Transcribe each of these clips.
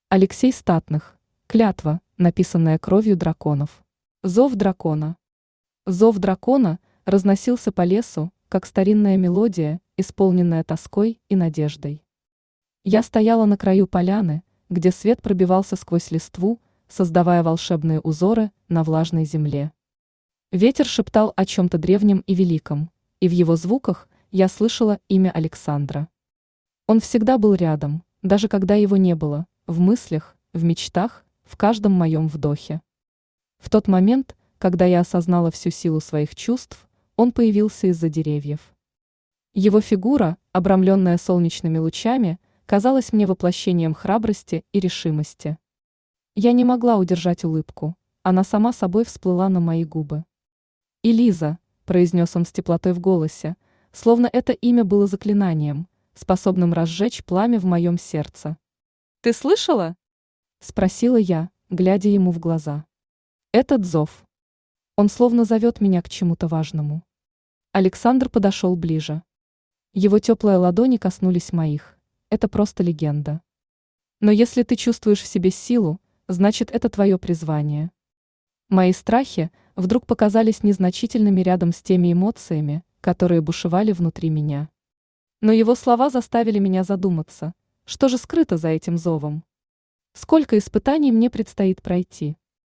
Алексей Статных. Клятва, написанная кровью драконов. Зов дракона. Зов дракона разносился по лесу, как старинная мелодия, исполненная тоской и надеждой. Я стояла на краю поляны, где свет пробивался сквозь листву, создавая волшебные узоры на влажной земле. Ветер шептал о чем-то древнем и великом, и в его звуках я слышала имя Александра. Он всегда был рядом, даже когда его не было, в мыслях, в мечтах, в каждом моем вдохе. В тот момент, когда я осознала всю силу своих чувств, он появился из-за деревьев. Его фигура, обрамленная солнечными лучами, казалась мне воплощением храбрости и решимости. Я не могла удержать улыбку, она сама собой всплыла на мои губы. «Элиза», — произнес он с теплотой в голосе, словно это имя было заклинанием, способным разжечь пламя в моем сердце. «Ты слышала?» — спросила я, глядя ему в глаза. «Этот зов. Он словно зовет меня к чему-то важному». Александр подошел ближе. Его теплые ладони коснулись моих. Это просто легенда. Но если ты чувствуешь в себе силу, значит, это твое призвание. Мои страхи вдруг показались незначительными рядом с теми эмоциями, которые бушевали внутри меня. Но его слова заставили меня задуматься, что же скрыто за этим зовом. Сколько испытаний мне предстоит пройти.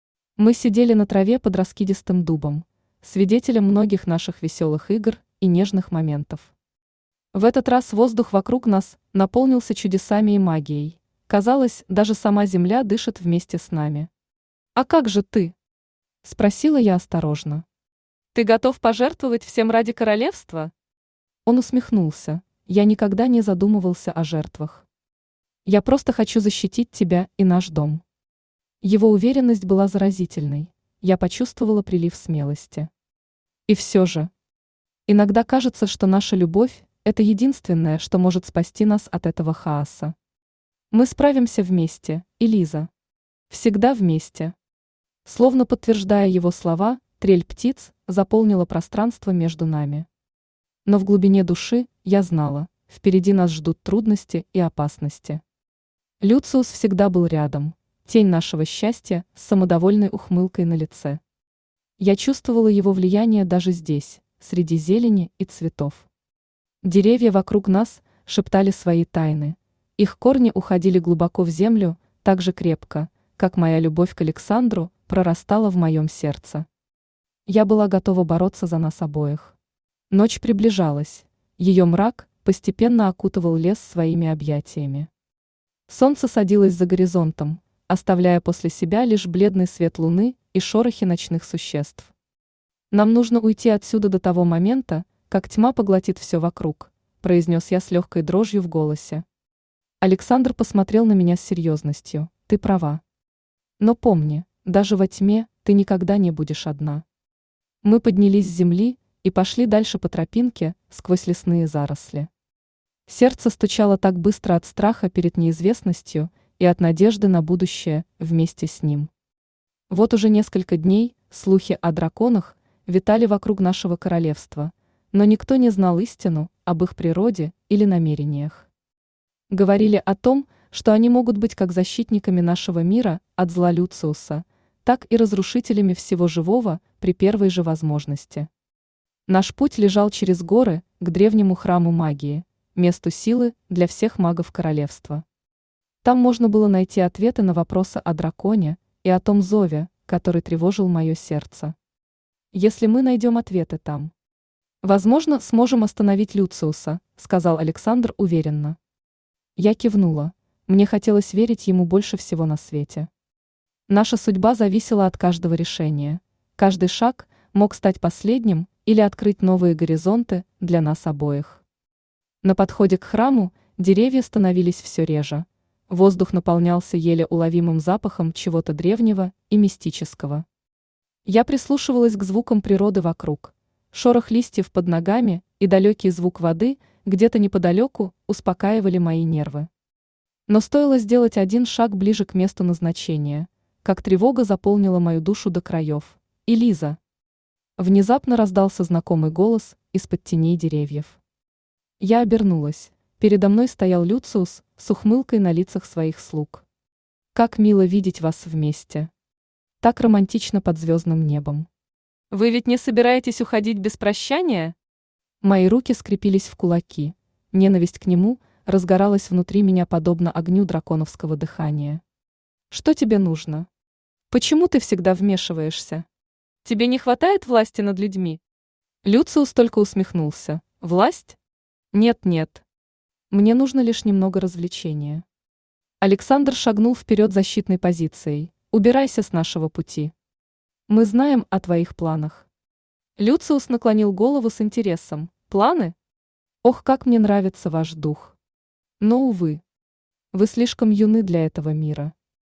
Мы сидели на траве под раскидистым дубом, свидетелем многих наших веселых игр и нежных моментов. В этот раз воздух вокруг нас наполнился чудесами и магией. Казалось, даже сама земля дышит вместе с нами. «А как же ты?» – спросила я осторожно. «Ты готов пожертвовать всем ради королевства?» Он усмехнулся. Я никогда не задумывался о жертвах. «Я просто хочу защитить тебя и наш дом». Его уверенность была заразительной. Я почувствовала прилив смелости. И все же. Иногда кажется, что наша любовь – это единственное, что может спасти нас от этого хаоса. Мы справимся вместе, Элиза. Всегда вместе. Словно подтверждая его слова, трель птиц заполнила пространство между нами. Но в глубине души я знала, впереди нас ждут трудности и опасности. Люциус всегда был рядом, тень нашего счастья с самодовольной ухмылкой на лице. Я чувствовала его влияние даже здесь, среди зелени и цветов. Деревья вокруг нас шептали свои тайны. Их корни уходили глубоко в землю, так же крепко, как моя любовь к Александру прорастала в моем сердце. Я была готова бороться за нас обоих. Ночь приближалась, ее мрак постепенно окутывал лес своими объятиями. Солнце садилось за горизонтом, оставляя после себя лишь бледный свет луны и шорохи ночных существ. «Нам нужно уйти отсюда до того момента, как тьма поглотит все вокруг», произнес я с легкой дрожью в голосе. Александр посмотрел на меня с серьезностью. «Ты права. Но помни, даже во тьме ты никогда не будешь одна». Мы поднялись с земли и пошли дальше по тропинке сквозь лесные заросли. Сердце стучало так быстро от страха перед неизвестностью и от надежды на будущее вместе с ним. Вот уже несколько дней слухи о драконах витали вокруг нашего королевства, но никто не знал истину об их природе или намерениях. Говорили о том, что они могут быть как защитниками нашего мира от зла Люциуса, так и разрушителями всего живого при первой же возможности. Наш путь лежал через горы к древнему храму магии, месту силы для всех магов королевства. Там можно было найти ответы на вопросы о драконе и о том зове, который тревожил мое сердце. Если мы найдем ответы там, возможно, сможем остановить Люциуса, сказал Александр уверенно. Я кивнула. Мне хотелось верить ему больше всего на свете. Наша судьба зависела от каждого решения. Каждый шаг мог стать последним или открыть новые горизонты для нас обоих. На подходе к храму деревья становились все реже. Воздух наполнялся еле уловимым запахом чего-то древнего и мистического. Я прислушивалась к звукам природы вокруг. Шорох листьев под ногами и далекий звук воды где-то неподалеку успокаивали мои нервы. Но стоило сделать один шаг ближе к месту назначения, как тревога заполнила мою душу до краев. «Элиза!» Внезапно раздался знакомый голос из-под теней деревьев. Я обернулась. Передо мной стоял Люциус с ухмылкой на лицах своих слуг. Как мило видеть вас вместе. Так романтично под звездным небом. Вы ведь не собираетесь уходить без прощания? Мои руки скрепились в кулаки. Ненависть к нему разгоралась внутри меня подобно огню драконовского дыхания. Что тебе нужно? Почему ты всегда вмешиваешься? Тебе не хватает власти над людьми? Люциус только усмехнулся. Власть? Нет. Мне нужно лишь немного развлечения. Александр шагнул вперед защитной позицией. Убирайся с нашего пути. Мы знаем о твоих планах. Люциус наклонил голову с интересом. Планы? Ох, как мне нравится ваш дух. Но, увы, вы слишком юны для этого мира.